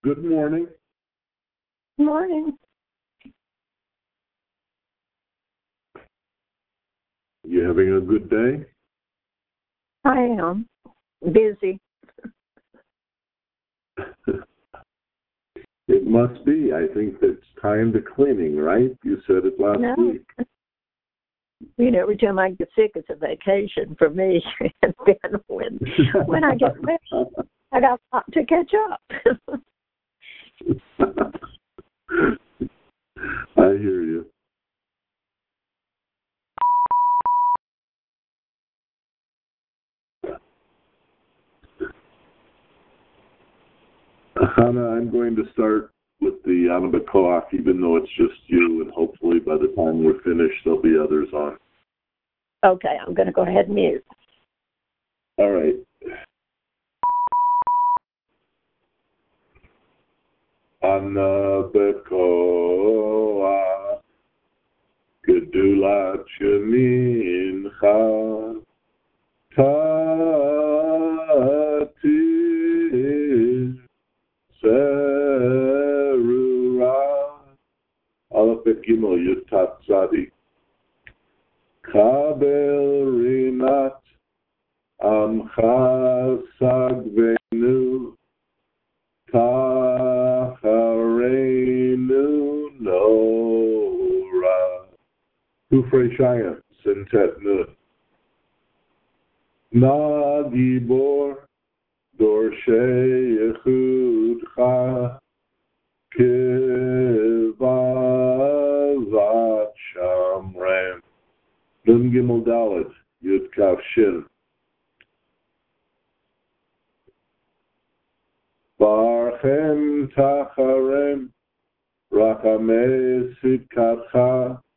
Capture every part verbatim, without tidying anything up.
Good morning. Morning. You having a good day? I am. Busy. It must be. I think it's time to cleaning, right? You said it last No. week. You know, every time I get sick, it's a vacation for me. And then when, when I get ready, I got to catch up. I hear you. Hannah, I'm going to start with the Anaba Koach, even though it's just you, and hopefully by the time we're finished, there'll be others on. Okay, I'm going to go ahead and mute. All right. Anaba Koach, Gedulat Shemincha, Tatir, Serura, Aleph Bet Gimel Yud Tat Tzadi, Kabel Rinat, Amcha Sagvenu, Tacharenu Nora, Kufrei Shaya, Sintet Nun, Na Gibor, Dorshei Yechudcha, Kivazat Shamram, Nun Gimel Dalet, Yud Kaf Shin, Barchem Tacharem, Rachamei Sidkatcha,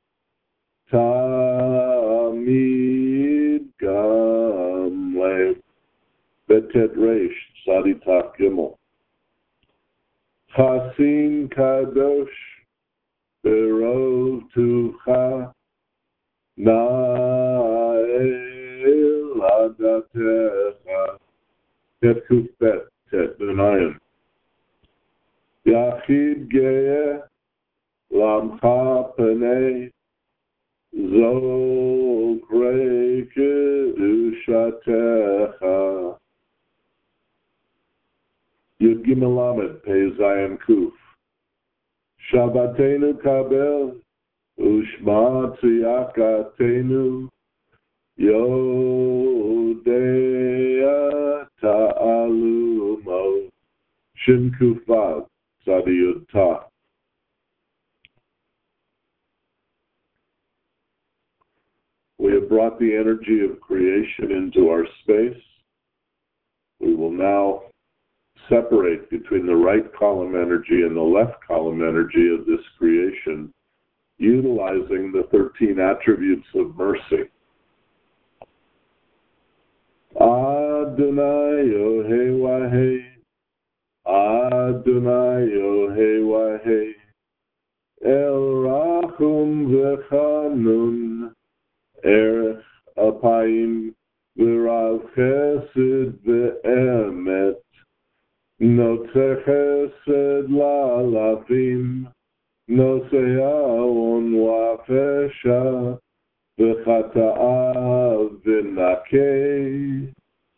Tamid Gamlev, Betet Reish, Sadi Taf Gimel, Chasin Kadosh, Berov Tuvcha, Na'el Adatecha, Tet Kuf Bet, Tet Benayim, Yachid Ge'eh, Lamcha Penei, Zokrei Kedushatecha, Yud Gimel Lamed, Pei Zayin Kuf, Shabbatenu Kabel, Ushma Tziyakatenu, Yodea Ta'alumo, Shin Kufav, Tzadi Yud Ta. We have brought the energy of creation into our space. We will now separate between the right column energy and the left column energy of this creation, utilizing the thirteen attributes of mercy. Adonai Yohei Wahei, Adonai Yohei Wahei, El Rachum V'Chanun, Erech Apayim V'Rav Chesed V'Emet, Notze Chesed La'alafim, Nosei Ha'on Wa'afesha, V'Chata'ah V'Nakei.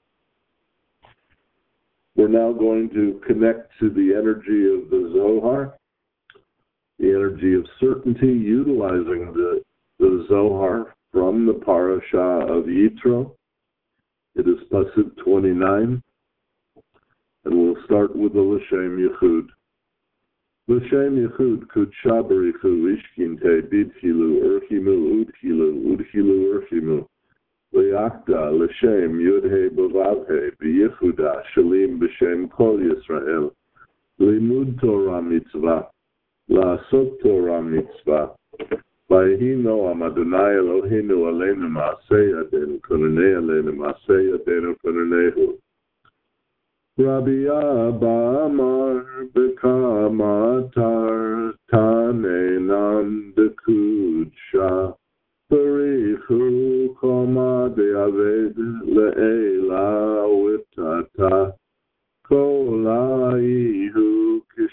We're now going to connect to the energy of the Zohar, the energy of certainty, utilizing the, the Zohar from the parasha of Yitro. It is Pasuk twenty-nine, and we'll start with the L'Shem Yichud. L'Shem Yichud Kudsha Barichu Ishkinte Bidchilu Urchimu Udchilu Udchilu Urchimu L'Yakda L'Shem Yudhe Bavavhe B'Yichuda Shalim B'Shem Kol Yisrael Limud Torah Mitzvah La'asot Torah Mitzvah Vayhi Noam Adonai Eloheinu Aleinu Ma'aseh Yadenu Konanei Aleinu Ma'aseh Yadenu Konanehu Rabbi Abba Amar B'Kamatar Tanenan Dekudsha Barichu Koma De'aved Le'ela Wittata Kolaihu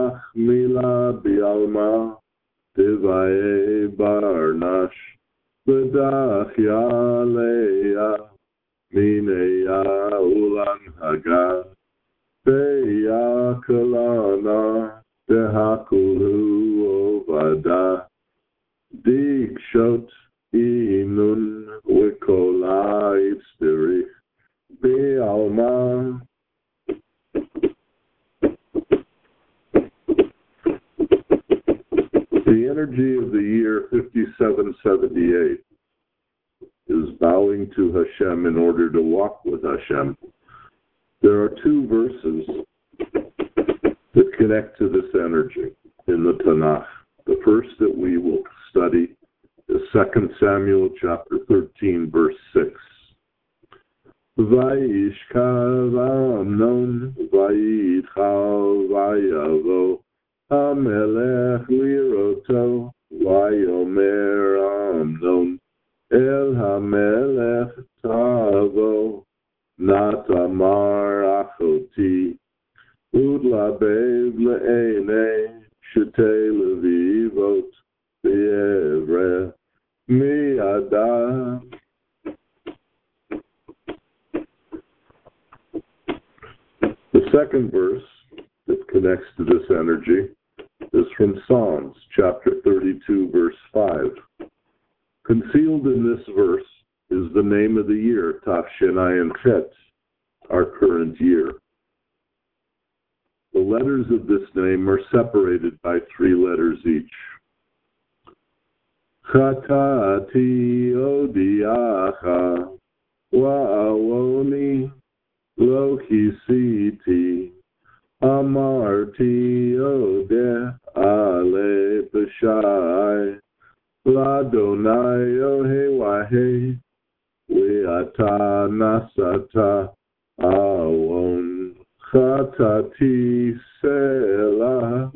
Tanach Mila Bialma Devaye Barnash Bedach Yaleya Mineya Ulan Haga Beya Kalana Dehakulu Ovada Dikshot Inun Wikola Ipstirich Bialma. The energy of the year fifty-seven seventy-eight is bowing to Hashem in order to walk with Hashem. There are two verses that connect to this energy in the Tanakh. The first that we will study is Second Samuel chapter thirteen, verse six. Vayishkav Amnon Vayitchav Vayavo Hamelech Liroto Vayomer Amnon El Hamelech Tavo Natamar Achoti Udlabev Le'ene Shetei Levivot V'Yevre Mi'adam. The second verse that connects to this energy is from Psalms, chapter thirty-two, verse five. Concealed in this verse is the name of the year, Tafshinai Chet, our current year. The letters of this name are separated by three letters each. Chatati odiacha wa'awoni lo kisiti amarti ode ale b'shai ladonai ohe wahe ve'ata nasata awon chatati selah.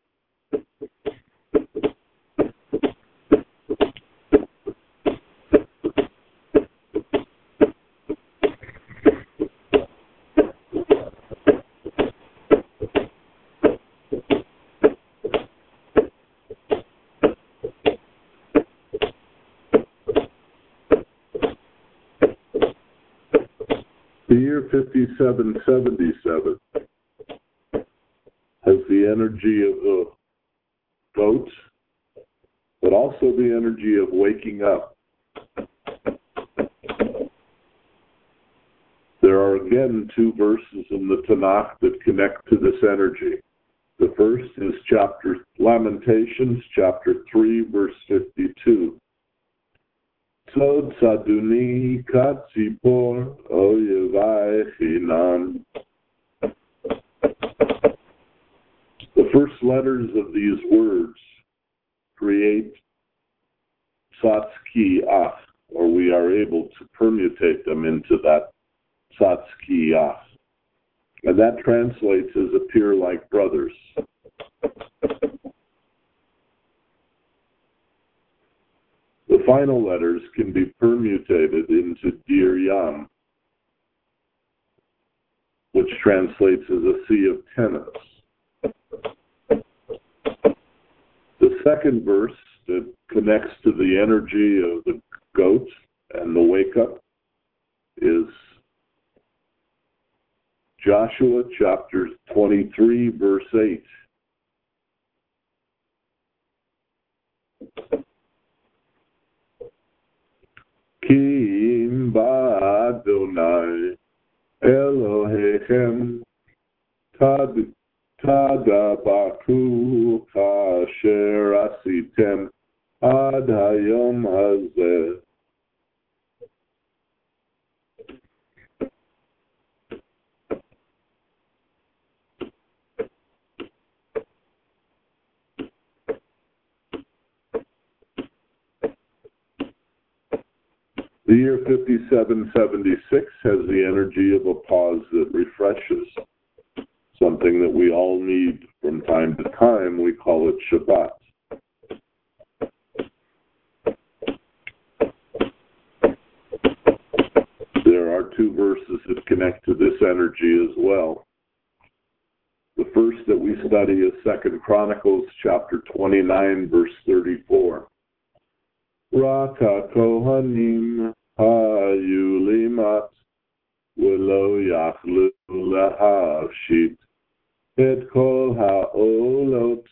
The year fifty-seven seventy-seven has the energy of the goat, but also the energy of waking up. There are again two verses in the Tanakh that connect to this energy. The first is chapter Lamentations, chapter three, verse fifty-two. Tzod tzaduni katzipor oyevai chinam. The first letters of these words create Tzatzki Ach, or we are able to permutate them into that Tzatzki Ach. And that translates as appear like brothers. The final letters can be permutated into Dir Yam, which translates as a sea of tennis. The second verse that connects to the energy of the goat and the wake-up is Joshua chapter twenty-three, verse eight. Ki im ba'adonai Elohechem tad tadabaku kasher asitem ad hayom hazeh. The year fifty-seven seventy-six has the energy of a pause that refreshes, something that we all need from time to time. We call it Shabbat. There are two verses that connect to this energy as well. The first that we study is Second Chronicles chapter twenty-nine, verse thirty-four. Raka Kohanim Hayulimat Velo Yachlu Lahashit Et Kol Haolot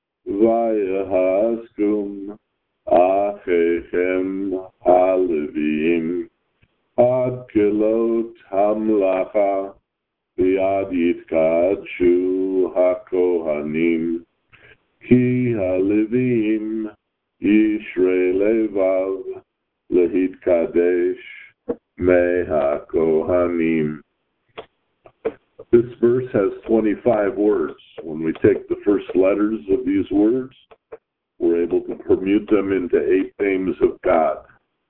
Vayahaskum Achechem Halevim Ad Kilot Hamlacha V'ad Yitkadshu HaKohanim Ki Halevim Yishrei Levav Lehitkadesh Me HaKohanim. This verse has twenty-five words. When we take the first letters of these words, we're able to permute them into eight names of God.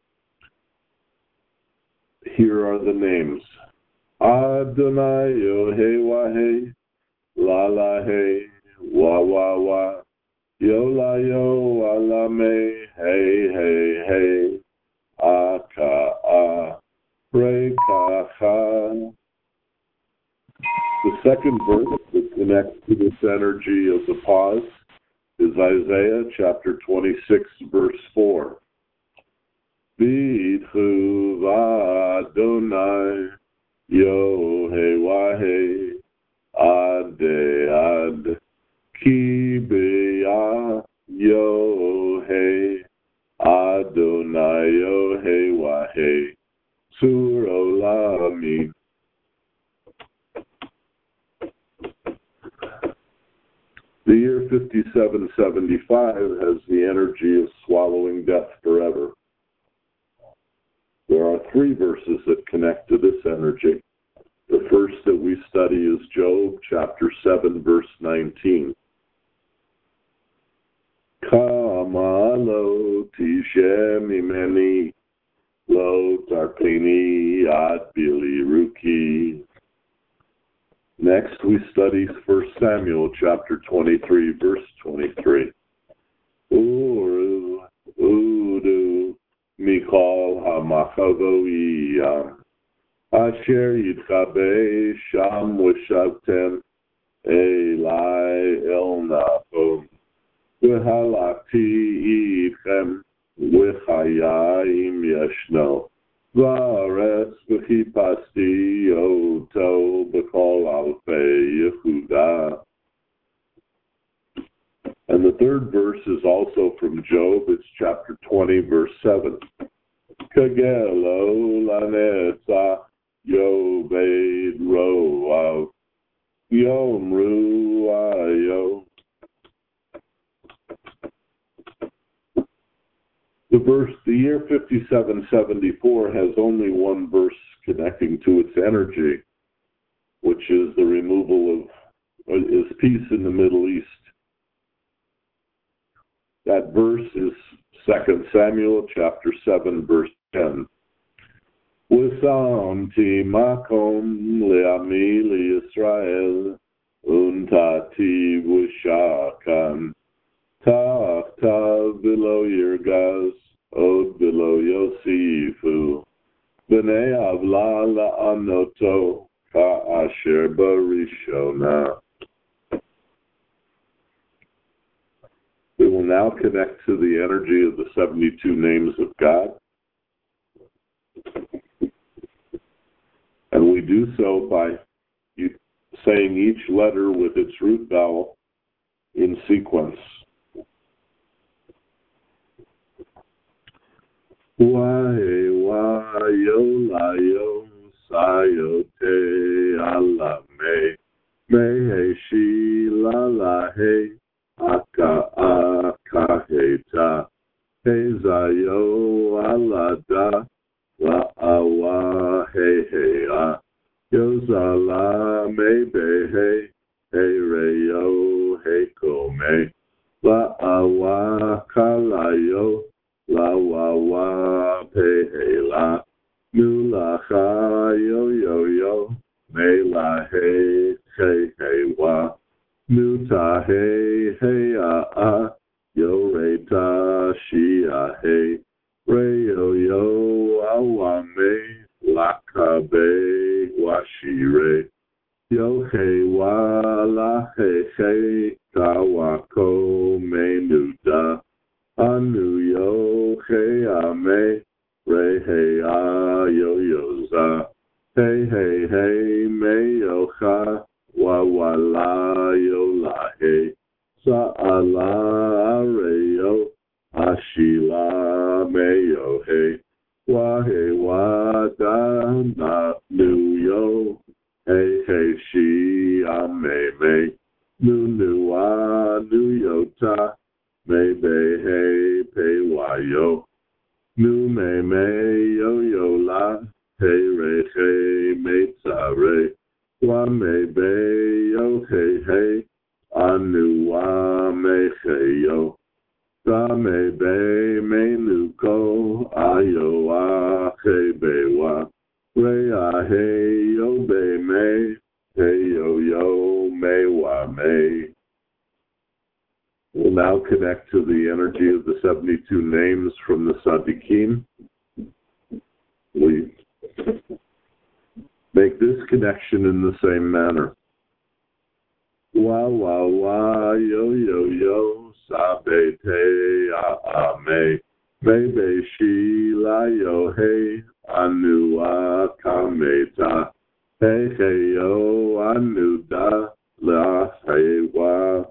Here are the names. Adonai Yohei Lalahe Wa Wa Wa Yolayo Alame Hey Hey Hey Aka A Rekacha. The second verse that connects to this energy of the pause is Isaiah chapter twenty-six, verse four. B'itchu v'Adonai Yohei Wahei Ad Ad Ki B'ya Yohei Adonai Yohei Wahei Sur Olamim. The year fifty-seven seventy-five has the energy of swallowing death forever. There are three verses that connect to this energy. The first that we study is Job chapter seven, verse nineteen. Kama lo tishe mimeni lo tarpeni ad bili ruki. Next, we study First Samuel chapter twenty-three, verse twenty-three. Uru, udu, mikol hamachavoiyam, asher yitchabe sham v'shavtem elai el nahom, v'halakti idchem v'chayayim yeshno. Vares v'chipasti oto b'kol alfei Yehuda. And the third verse is also from Job. It's chapter twenty, verse seven. Kagelo lanetza yobed roav yomru ayo. The verse, the year fifty-seven seventy-four has only one verse connecting to its energy, which is the removal of, is peace in the Middle East. That verse is Second Samuel chapter seven, verse ten. Wisamti makom le'ami li'Yisrael untati v'shakan ta'achtav below Yirgaz od below Yosifu b'nei avla la'anoto ka'asher barishona. We will now connect to the energy of the seventy-two names of God. And we do so by saying each letter with its root vowel in sequence. Wae wayo layo sayote alame mehe shi lalahe aka akaheta hezayo alada la awa hehea yozala mebehe hereyo hekome la awa kalayo la wawa pehela nulacha yo yo yo me la he he he wa nuta he he a a yo re ta shi a he re yo yo awa me la ka be wa shi re yo he wa la he he kawako menuda anuyo he ame re he ayo yoza he he he meyocha wawala yola he sa'ala areyo ashila meyo he wahe wada na nuyo hey hey she ame me nu nu a nu yota me be hey pe wayo nu me me yo yo la hey re hey me tsare wa me be yo hey hey anu wa me hey yo sa me be me nu ko ayo a hey be wa re a hey yo be me hey yo yo me wa me. We'll now connect to the energy of the seventy-two names from the Tzaddikim. We make this connection in the same manner. Wa wa wa yo yo yo sabe te a a me me be shi la yo hey anu a kameta hey hey yo anu da la hey wa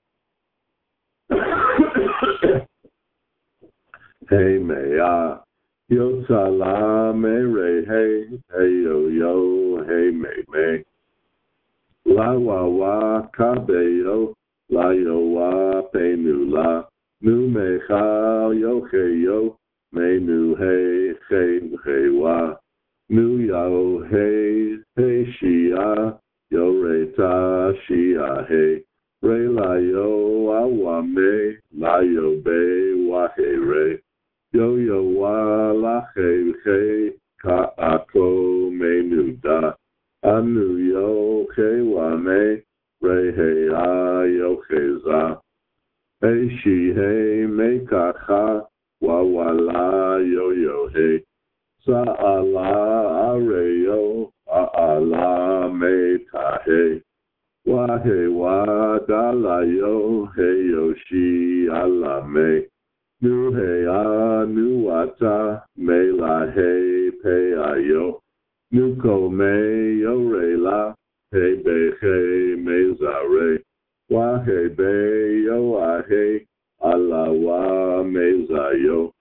hey me a yo sala me re hey hey yo yo hey me me la wa wa kabeyo la yo wa pe nu la nu me cha yo he yo me nu he he he wa nu yo he he shia yo re ta shia he re la yo a wa me la yo be wa he re yo yo wa la he he ka ako me nu da anu yo he wa me re he a yo he za hey she hey me ka cha wa wa la yo yo hey sa ala are yo a ala me ta hey wa he wa da la yo hey yo she ala me nu he a nu ata me la hey pe a yo nu ko me yo re la hey be hey me za re wa he be yo a he ala wa me za yo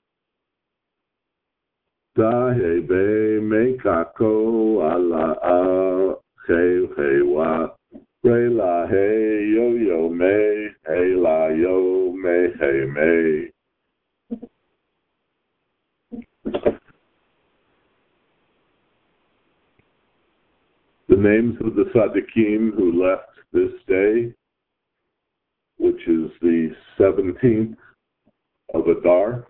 da he be me kako ala a he he wa re la he yo yo me he la yo me he me. The names of the Tzaddikim who left this day, which is the seventeenth of Adar.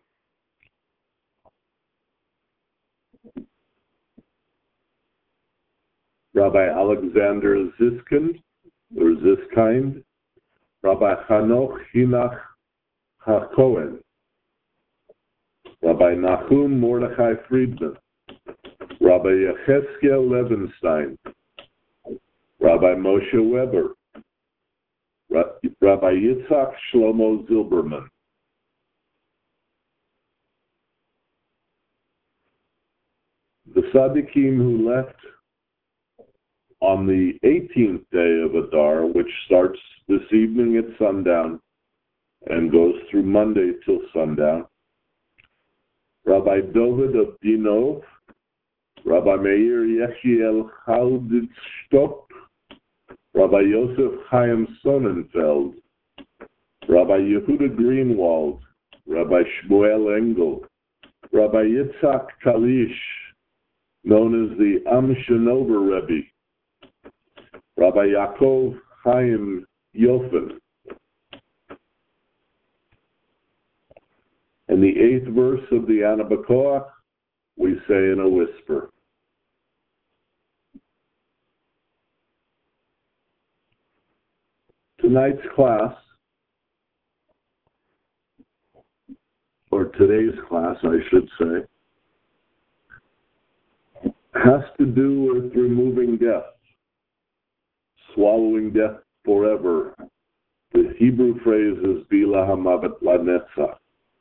Rabbi Alexander Ziskind, or Ziskind, Rabbi Hanoch Hinach HaKohen, Rabbi Nahum Mordechai Friedman, Rabbi Yechezkel Levenstein, Rabbi Moshe Weber, Rabbi Yitzhak Shlomo Zilberman. The Tzaddikim who left on the eighteenth day of Adar, which starts this evening at sundown and goes through Monday till sundown, Rabbi Dovid of Dinov, Rabbi Meir Yechiel Chalditzdorp, Rabbi Yosef Chaim Sonnenfeld, Rabbi Yehuda Greenwald, Rabbi Shmuel Engel, Rabbi Yitzhak Kalish, known as the Am Shinober Rebbe, Rabbi Yaakov Chaim Yofen. And the eighth verse of the Ana B'Koach, we say in a whisper. Tonight's class, or today's class, I should say, has to do with removing death, swallowing death forever. The Hebrew phrase is Bila Hamavet Lanetzach.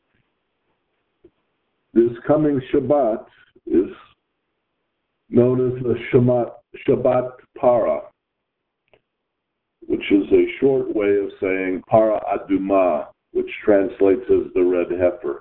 This coming Shabbat is known as the Shabbat, Shabbat Para, which is a short way of saying Para Aduma, which translates as the red heifer.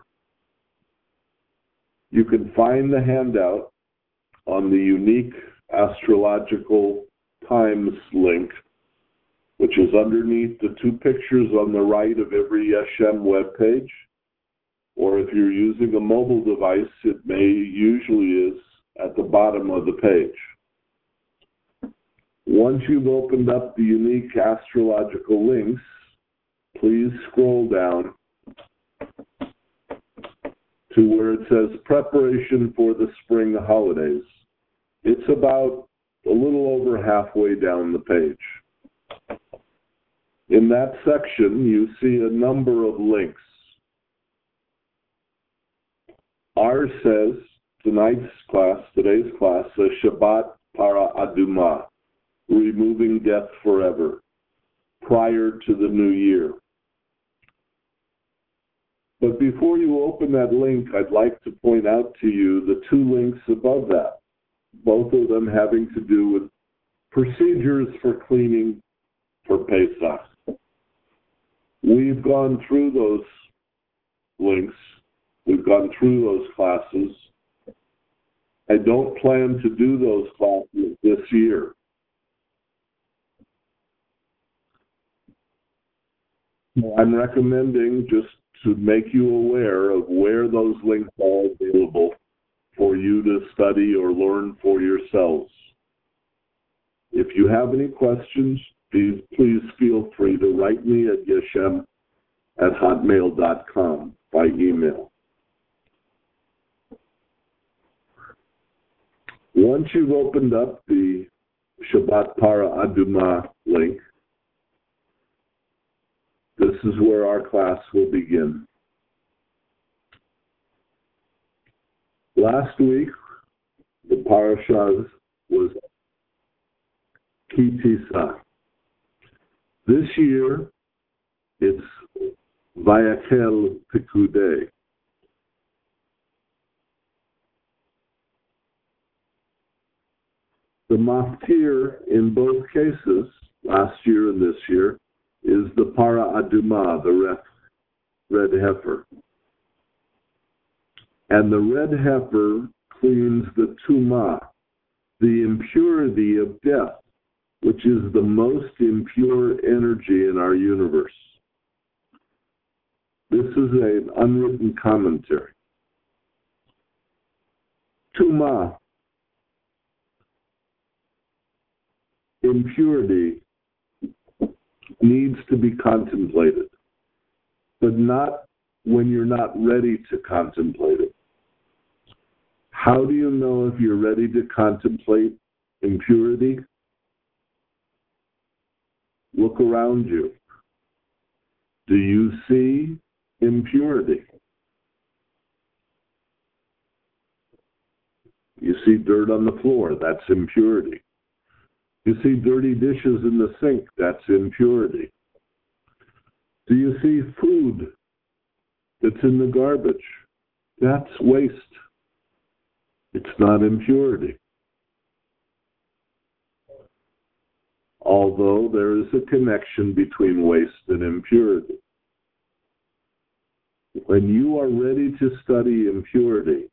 You can find the handout on the unique astrological times link, which is underneath the two pictures on the right of every Yeshem webpage. Or if you're using a mobile device, it may usually is at the bottom of the page. Once you've opened up the unique astrological links, please scroll down to where it says Preparation for the Spring Holidays. It's about a little over halfway down the page. In that section, you see a number of links. Ours says, tonight's class, today's class, says Shabbat Para Aduma, removing death forever, prior to the new year. But before you open that link, I'd like to point out to you the two links above that, both of them having to do with procedures for cleaning for Pesach. We've gone through those links. We've gone through those classes. I don't plan to do those classes this year. I'm recommending just to make you aware of where those links are available for you to study or learn for yourselves. If you have any questions, please, please feel free to write me at yeshem at hotmail dot com by email. Once you've opened up the Shabbat Para Aduma link, this is where our class will begin. Last week, the parasha was Ki Tisa. This year, it's Vayakhel Pekudei. The maftir in both cases, last year and this year, is the Para Aduma, the red, red heifer. And the red heifer cleans the Tumah, the impurity of death, which is the most impure energy in our universe. This is an unwritten commentary. Tumah, impurity, needs to be contemplated, but not when you're not ready to contemplate it. How do you know if you're ready to contemplate impurity? Look around you. Do you see impurity? You see dirt on the floor, that's impurity. You see dirty dishes in the sink, that's impurity. Do you see food that's in the garbage? That's waste. It's not impurity. Although there is a connection between waste and impurity. When you are ready to study impurity,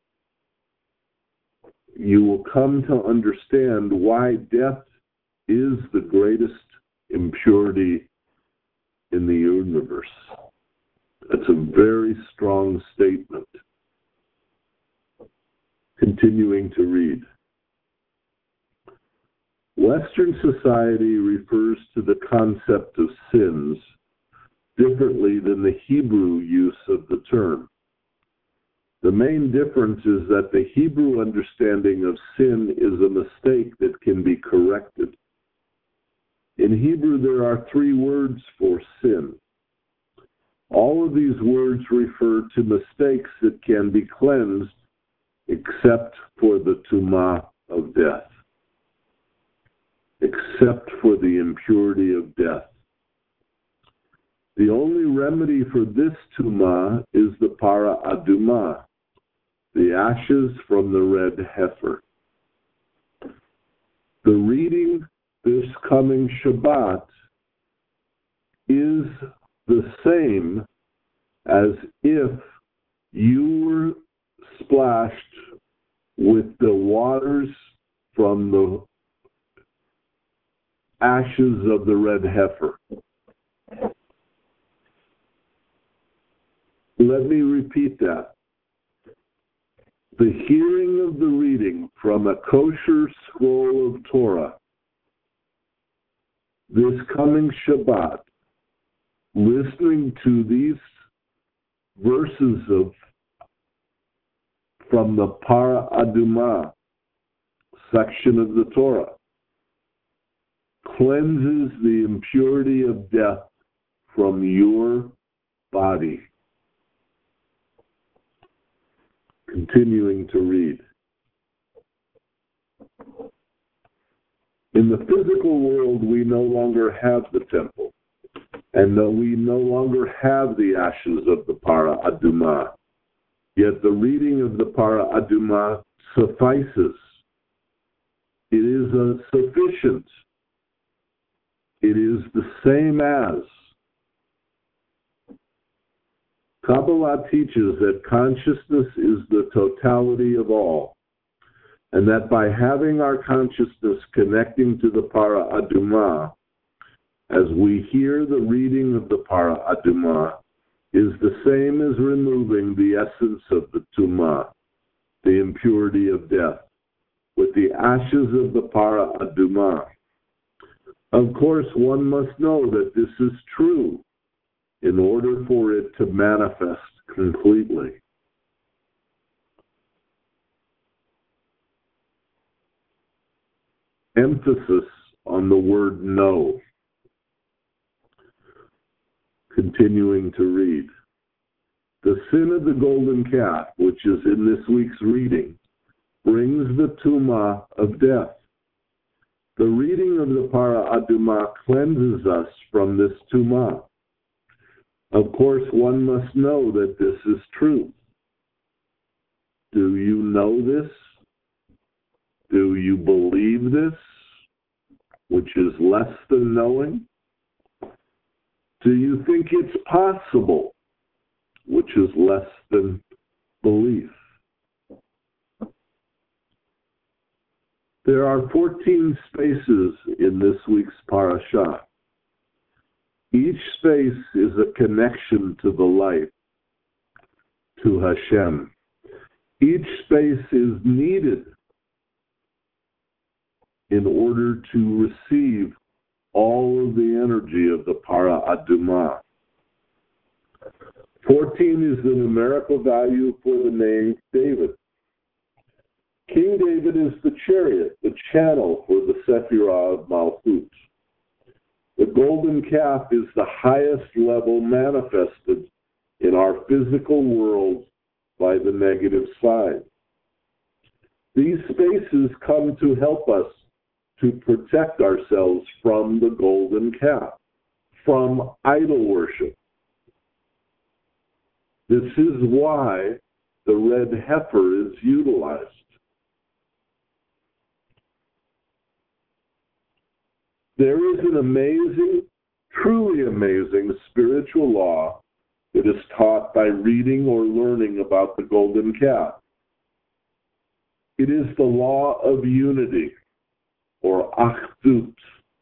you will come to understand why death is the greatest impurity in the universe. That's a very strong statement. Continuing to read. Western society refers to the concept of sins differently than the Hebrew use of the term. The main difference is that the Hebrew understanding of sin is a mistake that can be corrected. In Hebrew, there are three words for sin. All of these words refer to mistakes that can be cleansed except for the tumah of death. Except except for the impurity of death. The only remedy for this tuma is the para aduma, the ashes from the red heifer. The reading this coming Shabbat is the same as if you were splashed with the waters from the ashes of the red heifer. Let me repeat that. The hearing of the reading from a kosher scroll of Torah this coming Shabbat, listening to these verses of from the Para Aduma section of the Torah, cleanses the impurity of death from your body. Continuing to read. In the physical world, we no longer have the temple, and though we no longer have the ashes of the Para Aduma, yet the reading of the Para Aduma suffices. It is a sufficient. It is the same as. Kabbalah teaches that consciousness is the totality of all, and that by having our consciousness connecting to the Para Aduma, as we hear the reading of the Para Aduma, is the same as removing the essence of the Tumah, the impurity of death, with the ashes of the Para Aduma. Of course, one must know that this is true in order for it to manifest completely. Emphasis on the word know. Continuing to read. The sin of the golden calf, which is in this week's reading, brings the tumah of death. The reading of the Para Aduma cleanses us from this tumah. Of course, one must know that this is true. Do you know this? Do you believe this, which is less than knowing? Do you think it's possible, which is less than belief? There are fourteen spaces in this week's parashah. Each space is a connection to the light, to Hashem. Each space is needed in order to receive all of the energy of the Para Aduma. fourteen is the numerical value for the name David. King David is the chariot, the channel for the Sephirah of Malchut. The golden calf is the highest level manifested in our physical world by the negative side. These spaces come to help us to protect ourselves from the golden calf, from idol worship. This is why the red heifer is utilized. There is an amazing, truly amazing spiritual law that is taught by reading or learning about the golden calf. It is the law of unity, or Achdut.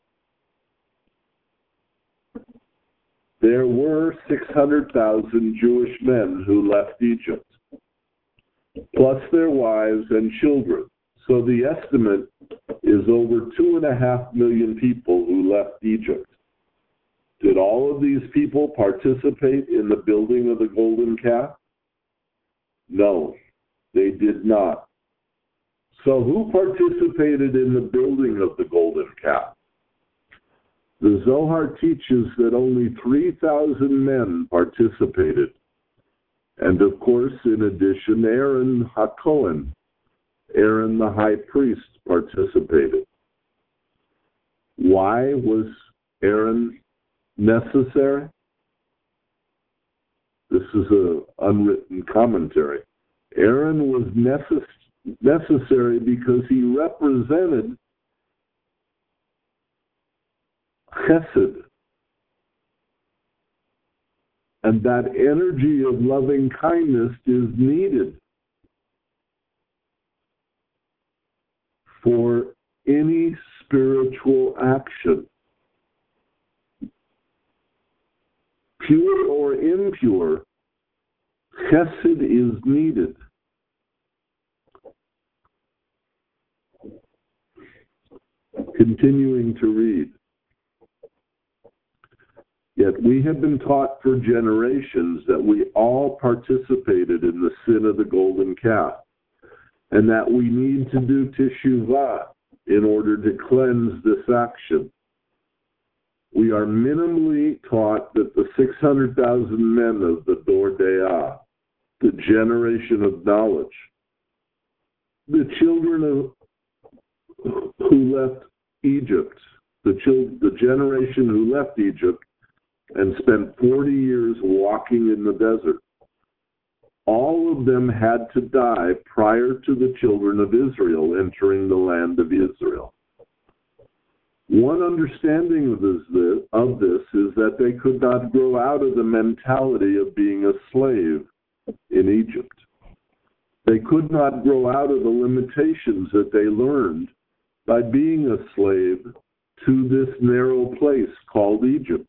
There were six hundred thousand Jewish men who left Egypt, plus their wives and children. So the estimate is over two and a half million people who left Egypt. Did all of these people participate in the building of the golden calf? No, they did not. So who participated in the building of the golden calf? The Zohar teaches that only three thousand men participated. And of course, in addition, Aaron HaKohen, Aaron the high priest, participated. Why was Aaron necessary? This is an unwritten commentary. Aaron was necess- necessary because he represented chesed. And that energy of loving kindness is needed for any spiritual action. Pure or impure, chesed is needed. Continuing to read. Yet we have been taught for generations that we all participated in the sin of the golden calf, and that we need to do teshuvah in order to cleanse this action. We are minimally taught that the six hundred thousand men of the Dor De'ah, the generation of knowledge, the children of, who left Egypt, the, chil- the generation who left Egypt and spent forty years walking in the desert, all of them had to die prior to the children of Israel entering the land of Israel. One understanding of this, of this is that they could not grow out of the mentality of being a slave in Egypt. They could not grow out of the limitations that they learned by being a slave to this narrow place called Egypt.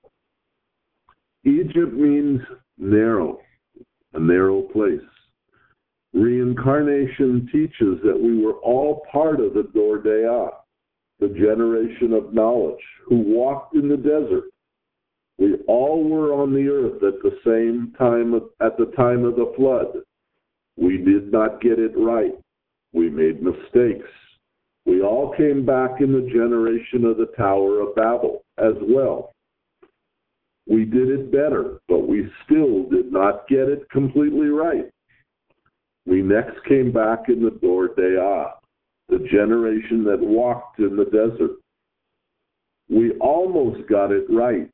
Egypt means narrow, a narrow place. Reincarnation teaches that we were all part of the Dor De'ah, the generation of knowledge, who walked in the desert. We all were on the earth at the same time, at the time of the flood. We did not get it right. We made mistakes. We all came back in the generation of the Tower of Babel as well. We did it better, but we still did not get it completely right. We next came back in the Dor De'ah, the generation that walked in the desert. We almost got it right,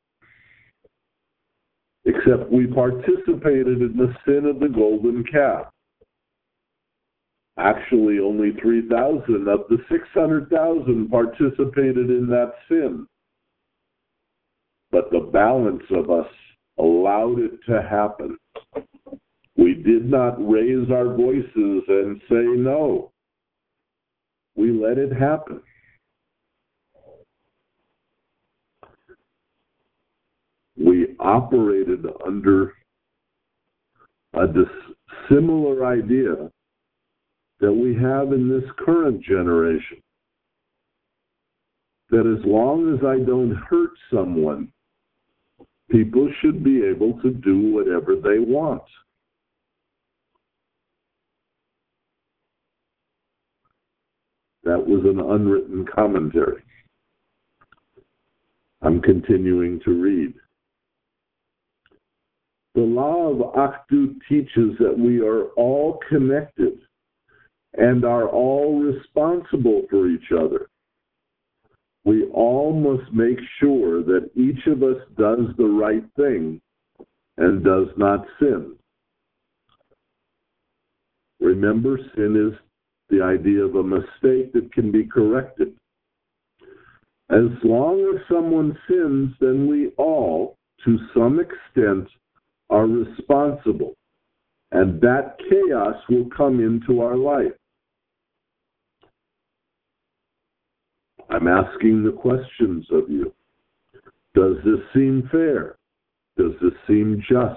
except we participated in the sin of the golden calf. Actually, only three thousand of the six hundred thousand participated in that sin. But the balance of us allowed it to happen. We did not raise our voices and say no. We let it happen. We operated under a dis- similar idea that we have in this current generation. That as long as I don't hurt someone, people should be able to do whatever they want. That was an unwritten commentary. I'm continuing to read. The law of Achdut teaches that we are all connected and are all responsible for each other. We all must make sure that each of us does the right thing and does not sin. Remember, sin is the idea of a mistake that can be corrected. As long as someone sins, then we all, to some extent, are responsible, and that chaos will come into our life. I'm asking the questions of you. Does this seem fair? Does this seem just?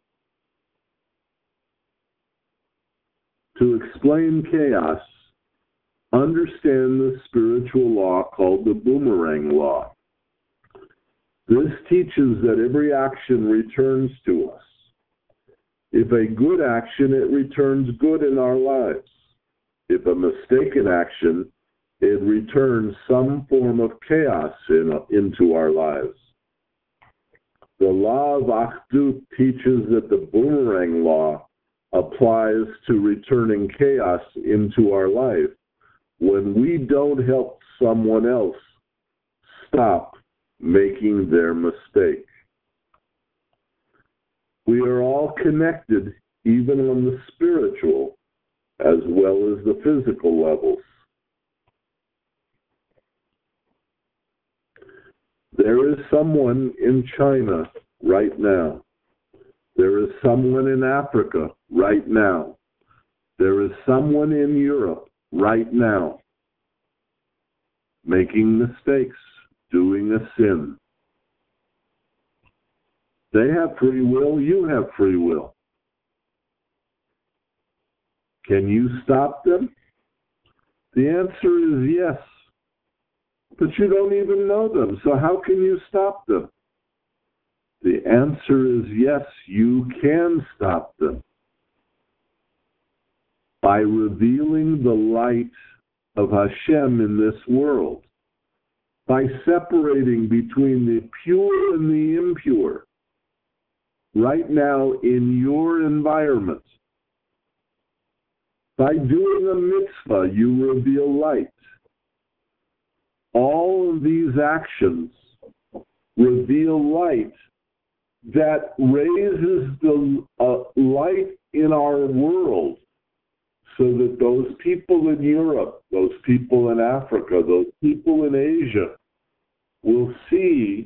To explain chaos, understand the spiritual law called the boomerang law. This teaches that every action returns to us. If a good action, it returns good in our lives. If a mistaken action, it returns some form of chaos in, into our lives. The law of Achdut teaches that the boomerang law applies to returning chaos into our life when we don't help someone else stop making their mistake. We are all connected, even on the spiritual as well as the physical levels. There is someone in China right now. There is someone in Africa right now. There is someone in Europe right now making mistakes, doing a sin. They have free will, you have free will. Can you stop them? The answer is yes. But you don't even know them, so how can you stop them? The answer is yes, you can stop them by revealing the light of Hashem in this world, by separating between the pure and the impure. Right now in your environment, by doing a mitzvah, you reveal light. All of these actions reveal light that raises the uh, light in our world so that those people in Europe, those people in Africa, those people in Asia will see,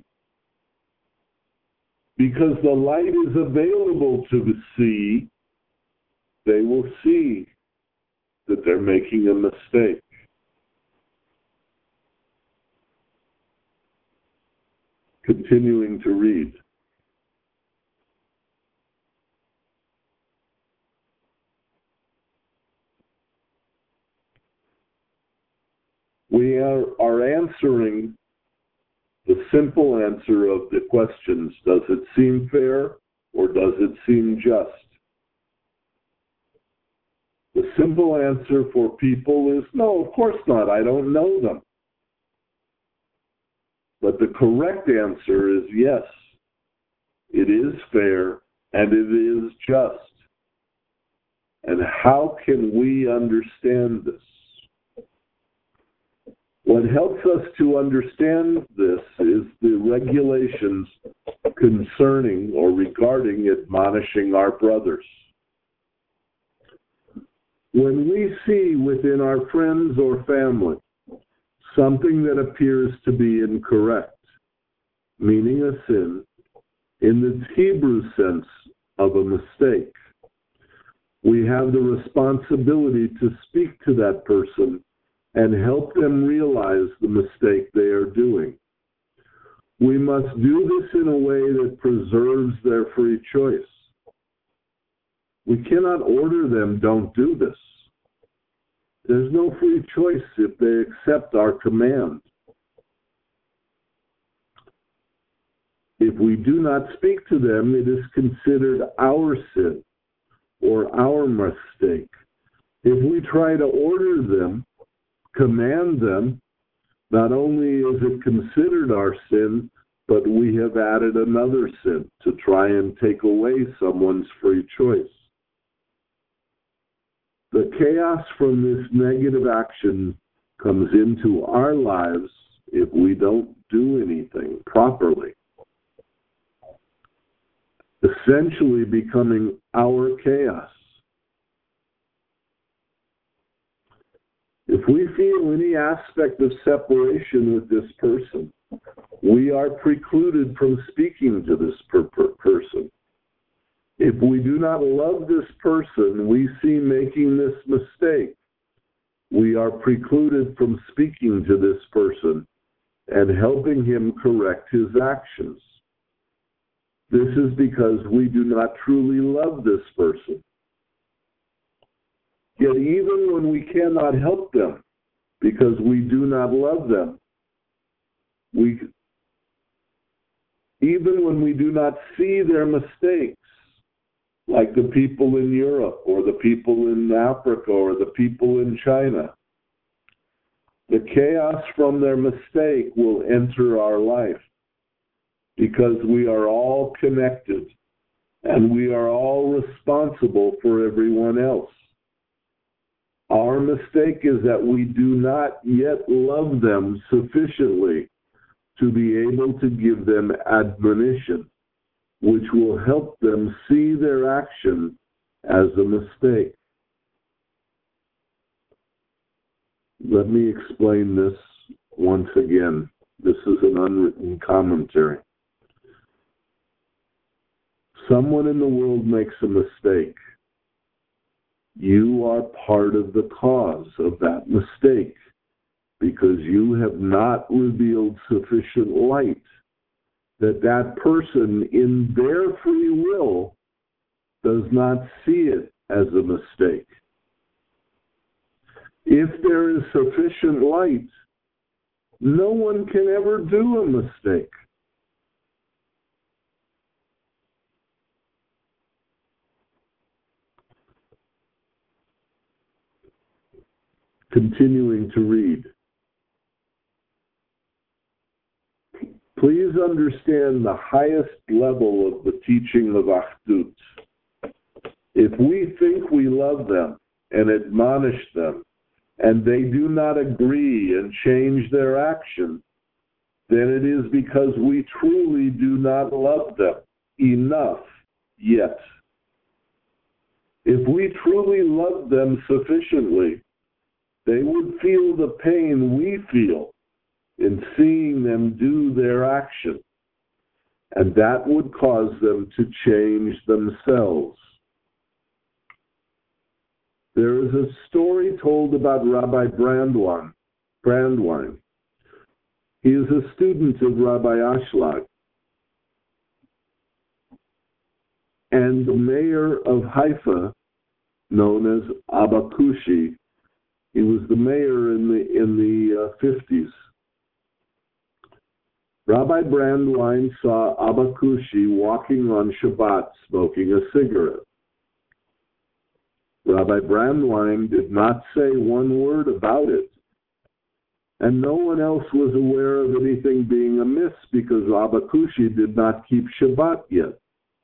because the light is available to see, they will see that they're making a mistake. Continuing to read. We are, are answering the simple answer of the questions, does it seem fair or does it seem just? The simple answer for people is, no, of course not, I don't know them. But the correct answer is yes, it is fair and it is just. And how can we understand this? What helps us to understand this is the regulations concerning or regarding admonishing our brothers. When we see within our friends or family something that appears to be incorrect, meaning a sin, in the Hebrew sense of a mistake, we have the responsibility to speak to that person and help them realize the mistake they are doing. We must do this in a way that preserves their free choice. We cannot order them, don't do this. There's no free choice if they accept our command. If we do not speak to them, it is considered our sin or our mistake. If we try to order them, command them, not only is it considered our sin, but we have added another sin to try and take away someone's free choice. The chaos from this negative action comes into our lives if we don't do anything properly, essentially becoming our chaos. If we feel any aspect of separation with this person, we are precluded from speaking to this per- per- person. If we do not love this person we see making this mistake, we are precluded from speaking to this person and helping him correct his actions. This is because we do not truly love this person. Yet even when we cannot help them because we do not love them, we, even when we do not see their mistakes, like the people in Europe or the people in Africa or the people in China, the chaos from their mistake will enter our life because we are all connected and we are all responsible for everyone else. Our mistake is that we do not yet love them sufficiently to be able to give them admonition, which will help them see their action as a mistake. Let me explain this once again. This is an unwritten commentary. Someone in the world makes a mistake. You are part of the cause of that mistake because you have not revealed sufficient light that that person in their free will does not see it as a mistake. If there is sufficient light, no one can ever do a mistake. Continuing to read. Please understand the highest level of the teaching of Achdut. If we think we love them and admonish them, and they do not agree and change their action, then it is because we truly do not love them enough yet. If we truly loved them sufficiently, they would feel the pain we feel in seeing them do their action, and that would cause them to change themselves. There is a story told about Rabbi Brandwein. Brandwein. He is a student of Rabbi Ashlag. And the mayor of Haifa, known as Abba Kushi, he was the mayor in the in the uh, fifties. Rabbi Brandwein saw Abba Kushi walking on Shabbat smoking a cigarette. Rabbi Brandwein did not say one word about it, and no one else was aware of anything being amiss because Abba Kushi did not keep Shabbat yet.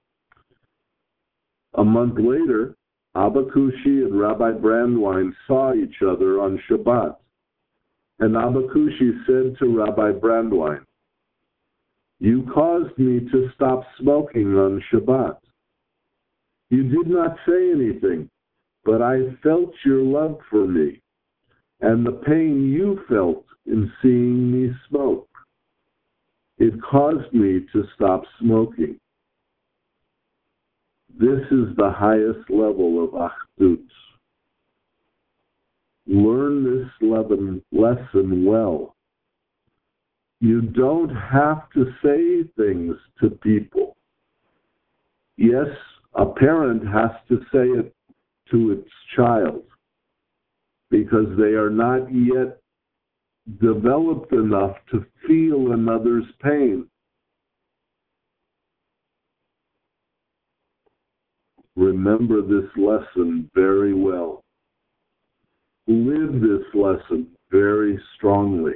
A month later, Abba Kushi and Rabbi Brandwein saw each other on Shabbat, and Abba Kushi said to Rabbi Brandwein, "You caused me to stop smoking on Shabbat. You did not say anything, but I felt your love for me and the pain you felt in seeing me smoke. It caused me to stop smoking." This is the highest level of Achdut. Learn this lesson well. You don't have to say things to people. Yes, a parent has to say it to its child because they are not yet developed enough to feel another's pain. Remember this lesson very well. Live this lesson very strongly.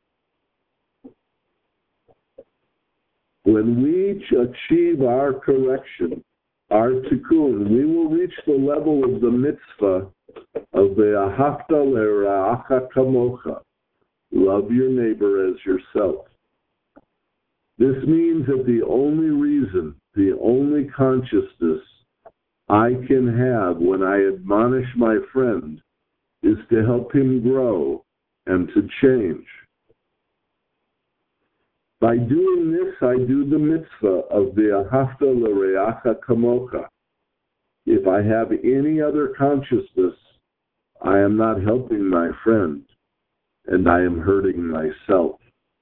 When we achieve our correction, our tikkun, we will reach the level of the mitzvah of the ahavta le'ra'acha kamocha, love your neighbor as yourself. This means that the only reason, the only consciousness I can have when I admonish my friend is to help him grow and to change. By doing this, I do the mitzvah of the ahavta l'reacha kamocha. If I have any other consciousness, I am not helping my friend, and I am hurting myself.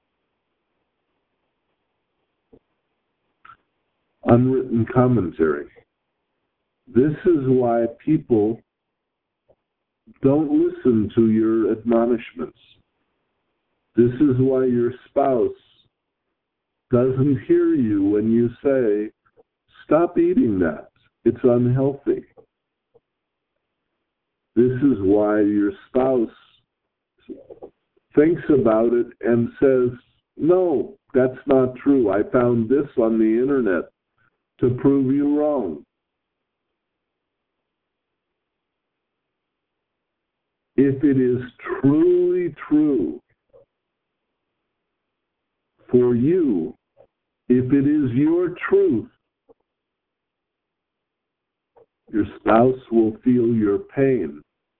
Unwritten commentary. This is why people don't listen to your admonishments. This is why your spouse doesn't hear you when you say, "Stop eating that. It's unhealthy." This is why your spouse thinks about it and says, "No, that's not true. I found this on the internet to prove you wrong." If it is truly true For you, if it is your truth, your spouse will feel your pain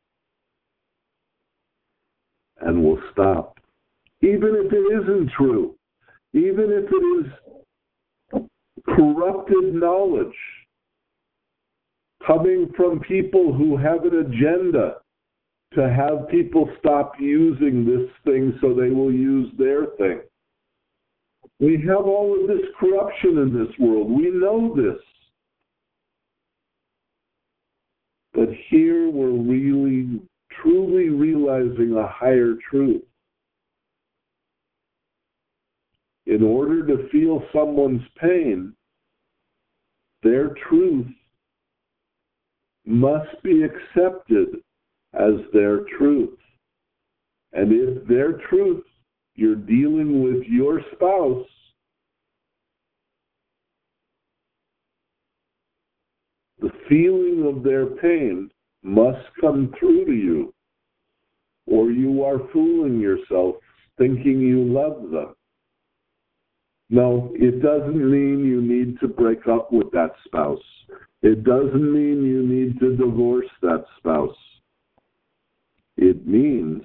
and will stop. Even if it isn't true, even if it is corrupted knowledge coming from people who have an agenda to have people stop using this thing so they will use their thing. We have all of this corruption in this world. We know this. But here we're really, truly realizing a higher truth. In order to feel someone's pain, their truth must be accepted as their truth. And if their truth, you're dealing with your spouse, the feeling of their pain must come through to you, or you are fooling yourself thinking you love them. No, it doesn't mean you need to break up with that spouse. It doesn't mean you need to divorce that spouse. It means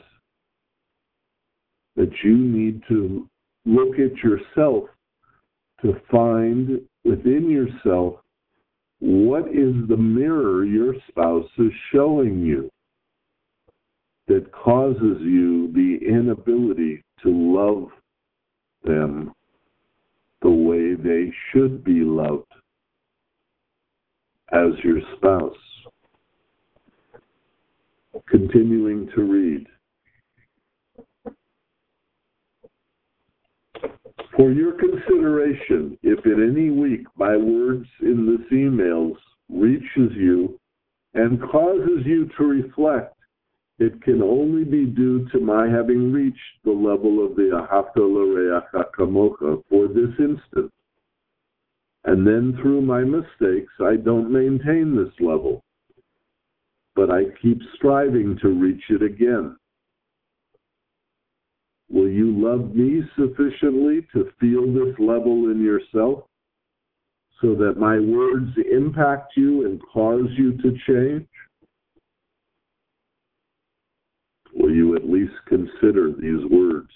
that you need to look at yourself to find within yourself what is the mirror your spouse is showing you that causes you the inability to love them the way they should be loved as your spouse. Continuing to read. For your consideration, if at any week my words in this emails reaches you and causes you to reflect, it can only be due to my having reached the level of the Ahavta L'Reacha Kamocha for this instant. And then through my mistakes, I don't maintain this level, but I keep striving to reach it again. Will you love me sufficiently to feel this level in yourself so that my words impact you and cause you to change? Will you at least consider these words?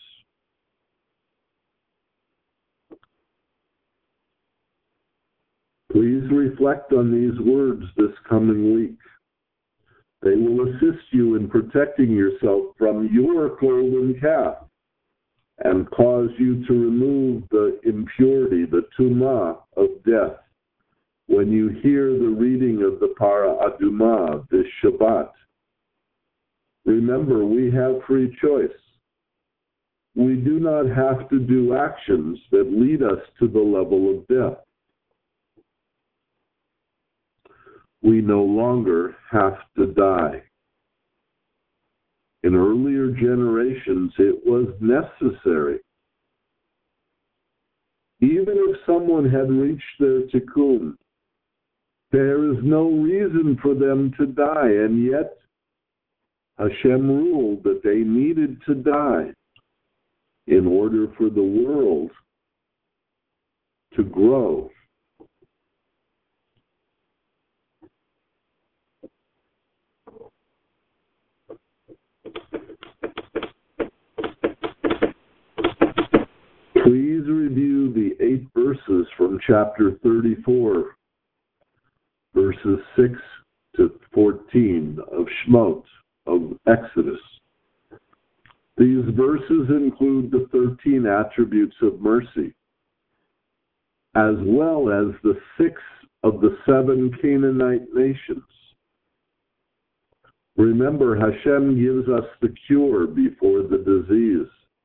Please reflect on these words this coming week. They will assist you in protecting yourself from your golden calf and cause you to remove the impurity, the tumah of death, when you hear the reading of the Para Adumah this Shabbat. Remember, we have free choice. We do not have to do actions that lead us to the level of death. We no longer have to die. In earlier generations, it was necessary. Even if someone had reached their tikkun, there is no reason for them to die, and yet Hashem ruled that they needed to die in order for the world to grow. Please review the eight verses from chapter thirty-four, verses six to fourteen of Shemot, of Exodus. These verses include the thirteen attributes of mercy, as well as the six of the seven Canaanite nations. Remember, Hashem gives us the cure before the disease.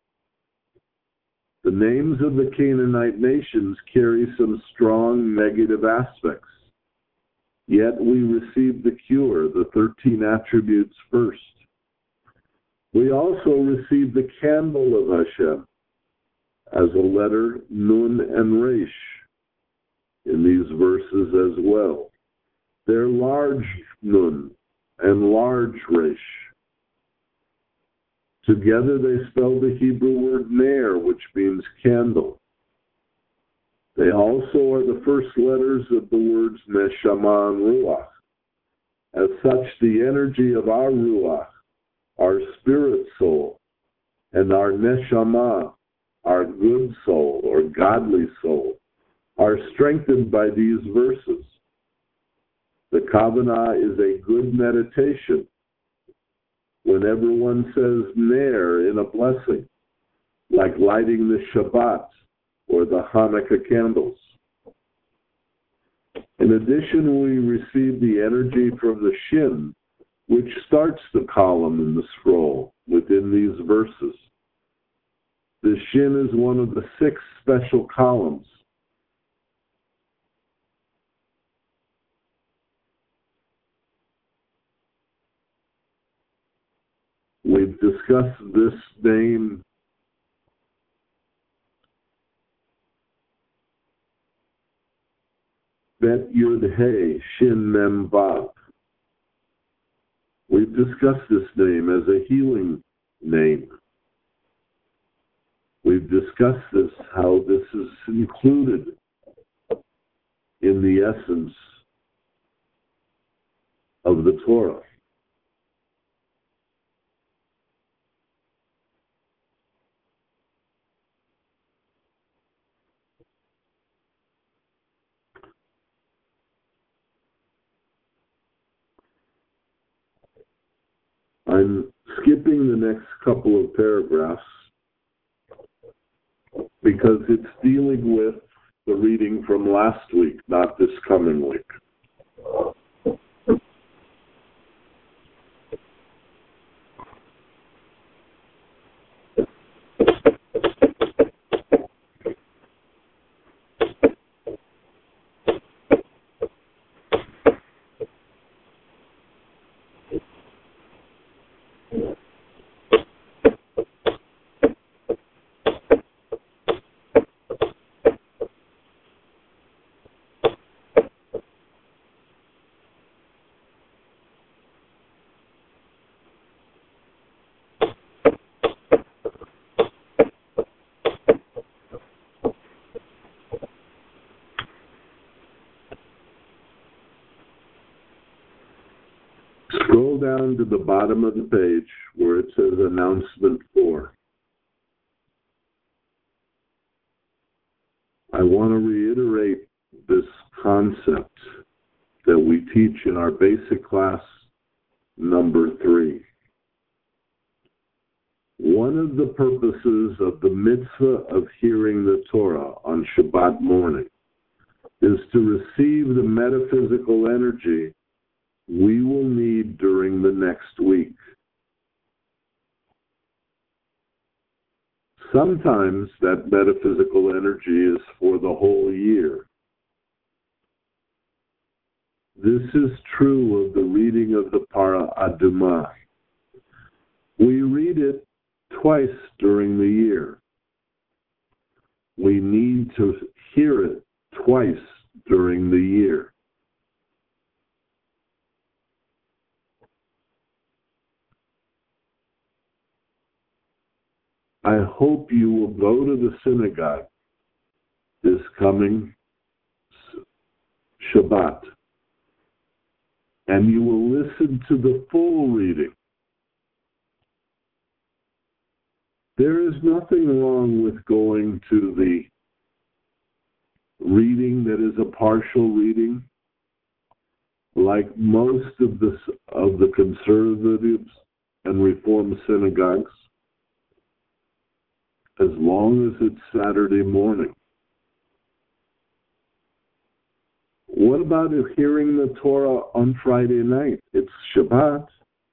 The names of the Canaanite nations carry some strong negative aspects. Yet we receive the cure, the thirteen attributes first. We also receive the candle of Hashem as a letter Nun and Resh in these verses as well. They're large Nun and large Resh. Together they spell the Hebrew word ner, which means candle. They also are the first letters of the words neshama and ruach. As such, the energy of our ruach, our spirit soul, and our neshama, our good soul or godly soul, are strengthened by these verses. The Kavanah is a good meditation whenever one says ner in a blessing, like lighting the Shabbat or the Hanukkah candles. In addition, we receive the energy from the Shin, which starts the column in the scroll within these verses. The Shin is one of the six special columns. We've discussed this name Bet Yud He Shin Mem Vav. We've discussed this name as a healing name. We've discussed this, how this is included in the essence of the Torah. I'm skipping the next couple of paragraphs because it's dealing with the reading from last week, not this coming week. Scroll down to the bottom of the page where it says Announcement four. I want to reiterate this concept that we teach in our basic class number three. One of the purposes of the mitzvah of hearing the Torah on Shabbat morning is to receive the metaphysical energy we will need during the next week. Sometimes that metaphysical energy is for the whole year. This is true of the reading of the Para Adumah. We read it twice during the year. We need to hear it twice during the year. I hope you will go to the synagogue this coming Shabbat, and you will listen to the full reading. There is nothing wrong with going to the reading that is a partial reading, like most of the, of the conservatives and Reform synagogues, as long as it's Saturday morning. What about hearing the Torah on Friday night? It's Shabbat.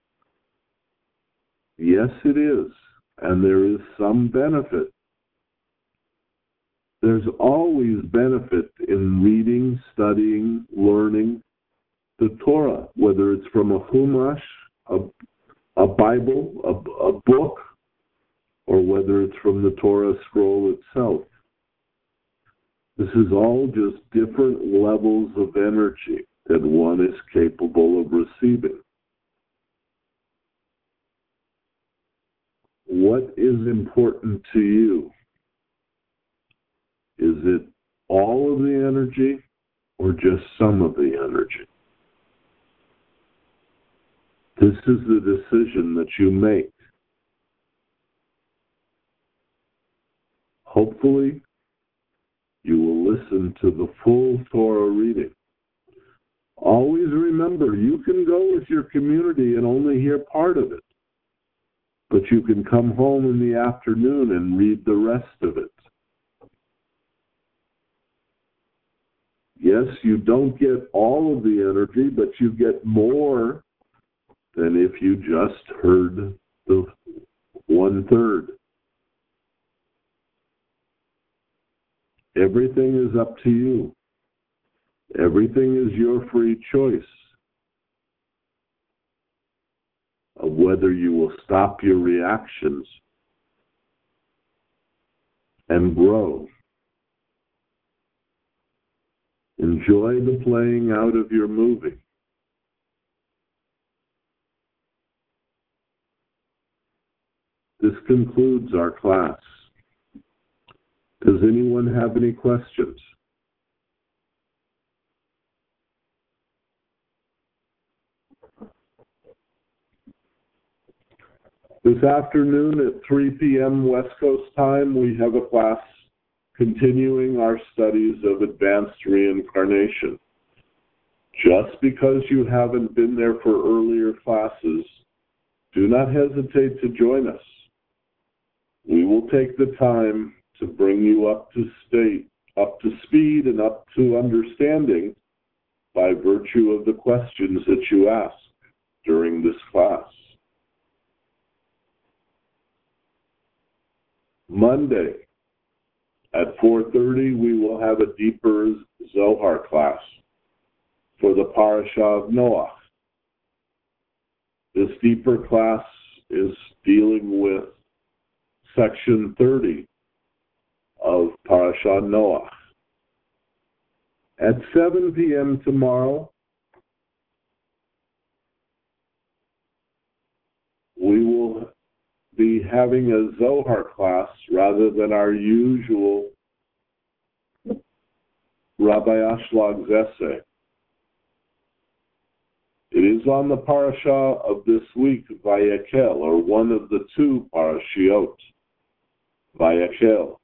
Yes, it is. And there is some benefit. There's always benefit in reading, studying, learning the Torah, whether it's from a Chumash, a, a Bible, a, a book, or whether it's from the Torah scroll itself. This is all just different levels of energy that one is capable of receiving. what is important to you? Is it all of the energy or just some of the energy? This is the decision that you make. Hopefully, you will listen to the full Torah reading. Always remember, you can go with your community and only hear part of it, but you can come home in the afternoon and read the rest of it. Yes, you don't get all of the energy, but you get more than if you just heard the one-third. Everything is up to you. Everything is your free choice of whether you will stop your reactions and grow. Enjoy the playing out of your movie. This concludes our class. Does anyone have any questions? This afternoon at three p.m. West Coast time, we have a class continuing our studies of advanced reincarnation. Just because you haven't been there for earlier classes, do not hesitate to join us. We will take the time to bring you up to state, up to speed and up to understanding by virtue of the questions that you ask during this class. Monday at four thirty, we will have a deeper Zohar class for the Parashah of Noach. This deeper class is dealing with section thirty of Parashah Noach. At seven p.m. tomorrow, we will be having a Zohar class rather than our usual Rabbi Ashlag's essay. It is on the parashah of this week, Vayekel, or one of the two parashiot, Vayekel.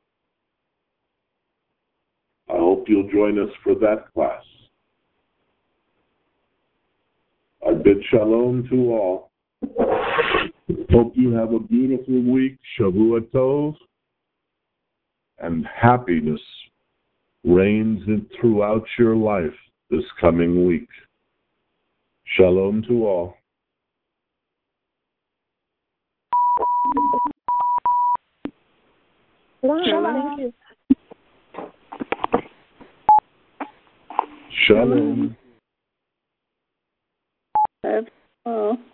I hope you'll join us for that class. I bid shalom to all. Hope you have a beautiful week, Shavua Tov, and happiness reigns throughout your life this coming week. Shalom to all. Shalom. Shalom. Shalom.